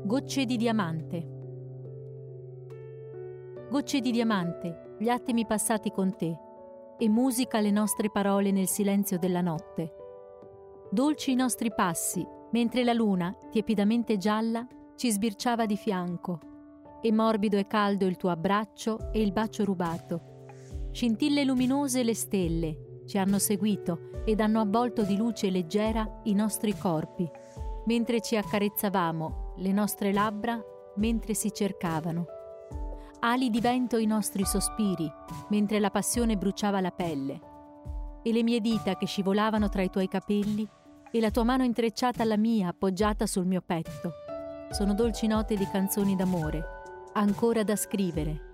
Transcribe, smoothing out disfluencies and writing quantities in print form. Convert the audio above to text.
Gocce di diamante. Gocce di diamante, gli attimi passati con te, e musica le nostre parole nel silenzio della notte. Dolci i nostri passi, mentre la luna, tiepidamente gialla, ci sbirciava di fianco, e morbido e caldo il tuo abbraccio e il bacio rubato. Scintille luminose le stelle ci hanno seguito ed hanno avvolto di luce leggera i nostri corpi, mentre ci accarezzavamo le nostre labbra mentre si cercavano. Ali di vento i nostri sospiri, mentre la passione bruciava la pelle, e le mie dita che scivolavano tra i tuoi capelli e la tua mano intrecciata alla mia appoggiata sul mio petto. Sono dolci note di canzoni d'amore, ancora da scrivere,